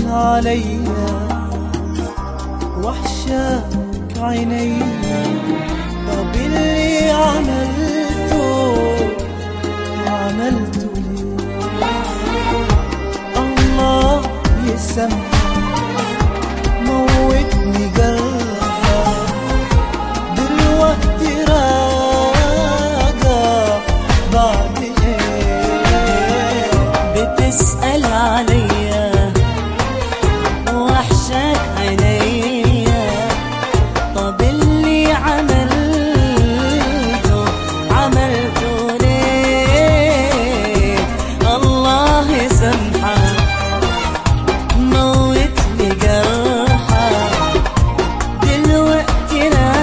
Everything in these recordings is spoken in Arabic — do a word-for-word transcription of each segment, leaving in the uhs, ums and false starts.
علي وحشاك عيني. طب اللي عملته عملته ليه؟ الله يسامحك موتني قلبك دلوقتي راجع بعد ايه؟ بتسأل عليا وحشاك عينيا. طب اللي عملته عملته ليه؟ الله يسامحك موتني جرحك دلوقتي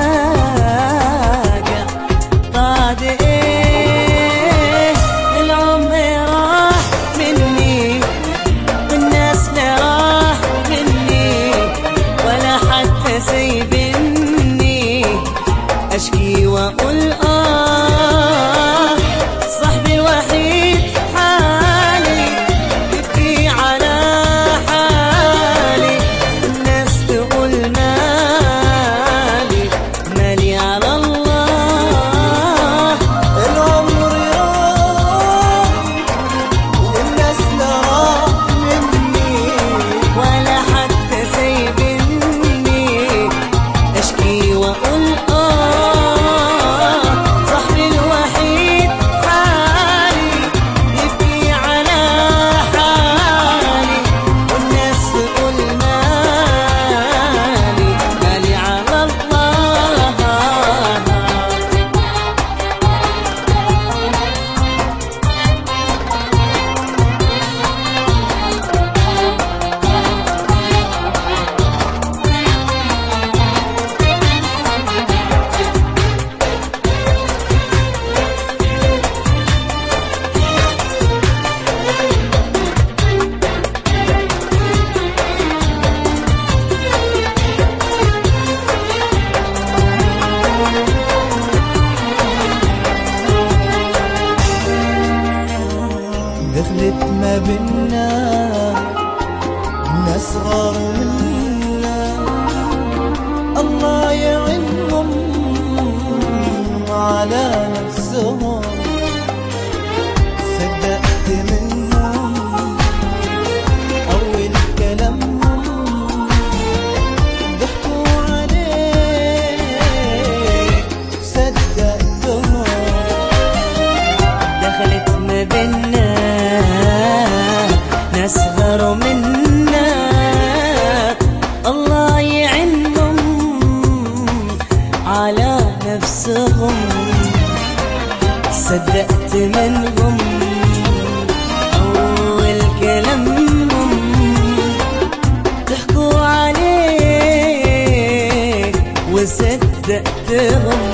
راجع بعد ايه؟ العمر راح مني والناس اللي راح مني ولا حتى سايبني اشكي واقول اه. صاحبي الوحيد حالي يبكي على حالي. الناس تقول مالي مالي على الله. العمر راح والناس لا راح مني ولا حتى سايبني اشكي واقول اه. صاحبي الوحيد حالي يبكي على حالي. والناس تقول مالي مالي على الله. دخلت ما بينا ناس صغار منا الله يعينهم على نفسهم. صدقت منهم أول كلامهم ضحكوا عليك صدقتهم. دخلت ما بينا ناس غاروا منا الله يعينهم على نفسهم. صدقت منهم أول كلامهم ضحكوا عليك وصدقتهم.